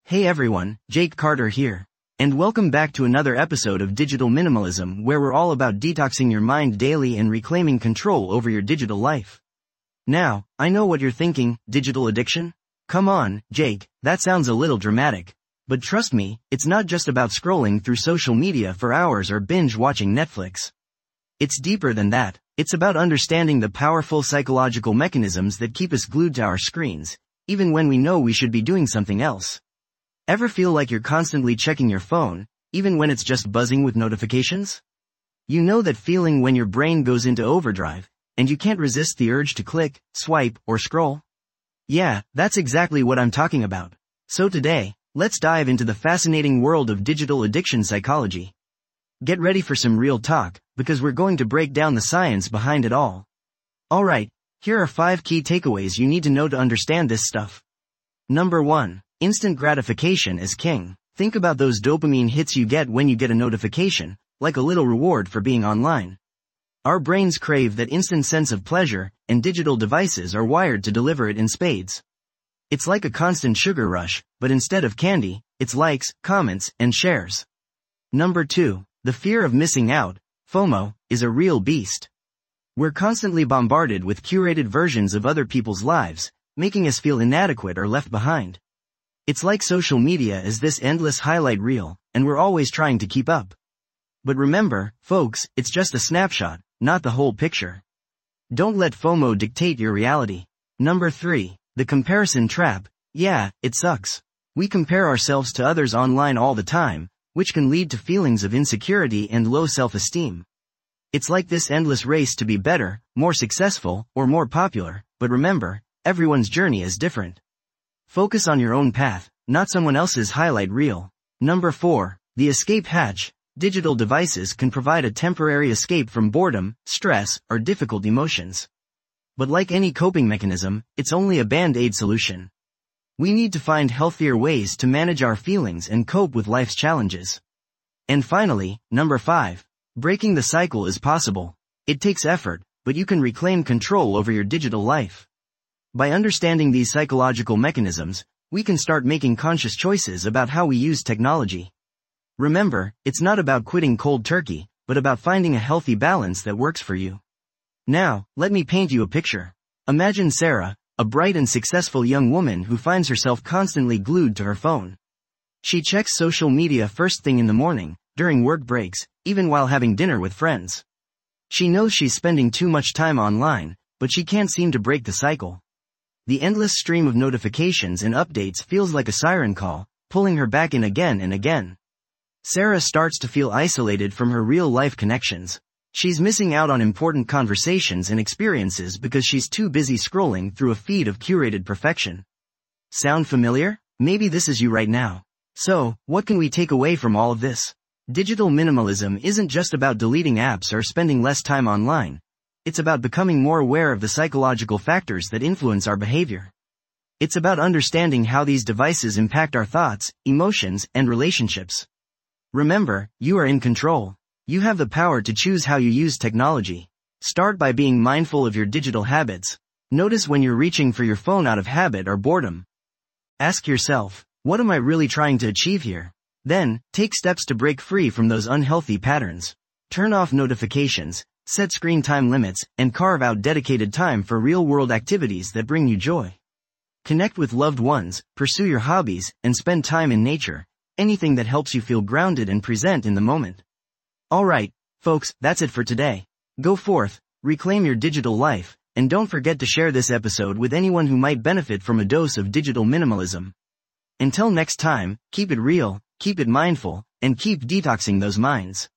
Hey everyone, Jake Carter here. And welcome back to another episode of Digital Minimalism, where we're all about detoxing your mind daily and reclaiming control over your digital life. Now, I know what you're thinking, digital addiction? Come on, Jake, that sounds a little dramatic. But trust me, it's not just about scrolling through social media for hours or binge watching Netflix. It's deeper than that. It's about understanding the powerful psychological mechanisms that keep us glued to our screens, even when we know we should be doing something else. Ever feel like you're constantly checking your phone, even when it's just buzzing with notifications? You know that feeling when your brain goes into overdrive, and you can't resist the urge to click, swipe, or scroll? Yeah, that's exactly what I'm talking about. So today, let's dive into the fascinating world of digital addiction psychology. Get ready for some real talk, because we're going to break down the science behind it all. Alright, here are 5 key takeaways you need to know to understand this stuff. Number 1. Instant gratification is king. Think about those dopamine hits you get when you get a notification, like a little reward for being online. Our brains crave that instant sense of pleasure, and digital devices are wired to deliver it in spades. It's like a constant sugar rush, but instead of candy, it's likes, comments, and shares. Number 2. The fear of missing out, FOMO, is a real beast. We're constantly bombarded with curated versions of other people's lives, making us feel inadequate or left behind. It's like social media is this endless highlight reel, and we're always trying to keep up. But remember, folks, it's just a snapshot, not the whole picture. Don't let FOMO dictate your reality. Number 3. The comparison trap. Yeah, it sucks. We compare ourselves to others online all the time, which can lead to feelings of insecurity and low self-esteem. It's like this endless race to be better, more successful, or more popular, but remember, everyone's journey is different. Focus on your own path, not someone else's highlight reel. Number 4. The escape hatch. Digital devices can provide a temporary escape from boredom, stress, or difficult emotions. But like any coping mechanism, it's only a band-aid solution. We need to find healthier ways to manage our feelings and cope with life's challenges. And finally, number 5. Breaking the cycle is possible. It takes effort, but you can reclaim control over your digital life. By understanding these psychological mechanisms, we can start making conscious choices about how we use technology. Remember, it's not about quitting cold turkey, but about finding a healthy balance that works for you. Now, let me paint you a picture. Imagine Sarah, a bright and successful young woman who finds herself constantly glued to her phone. She checks social media first thing in the morning, during work breaks, even while having dinner with friends. She knows she's spending too much time online, but she can't seem to break the cycle. The endless stream of notifications and updates feels like a siren call, pulling her back in again and again. Sarah starts to feel isolated from her real-life connections. She's missing out on important conversations and experiences because she's too busy scrolling through a feed of curated perfection. Sound familiar? Maybe this is you right now. So, what can we take away from all of this? Digital minimalism isn't just about deleting apps or spending less time online. It's about becoming more aware of the psychological factors that influence our behavior. It's about understanding how these devices impact our thoughts, emotions, and relationships. Remember, you are in control. You have the power to choose how you use technology. Start by being mindful of your digital habits. Notice when you're reaching for your phone out of habit or boredom. Ask yourself, what am I really trying to achieve here? Then, take steps to break free from those unhealthy patterns. Turn off notifications, set screen time limits, and carve out dedicated time for real-world activities that bring you joy. Connect with loved ones, pursue your hobbies, and spend time in nature, anything that helps you feel grounded and present in the moment. Alright, folks, that's it for today. Go forth, reclaim your digital life, and don't forget to share this episode with anyone who might benefit from a dose of digital minimalism. Until next time, keep it real, keep it mindful, and keep detoxing those minds.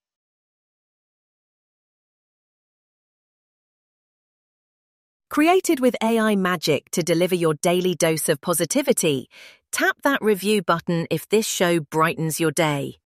Created with AI magic to deliver your daily dose of positivity, tap that review button if this show brightens your day.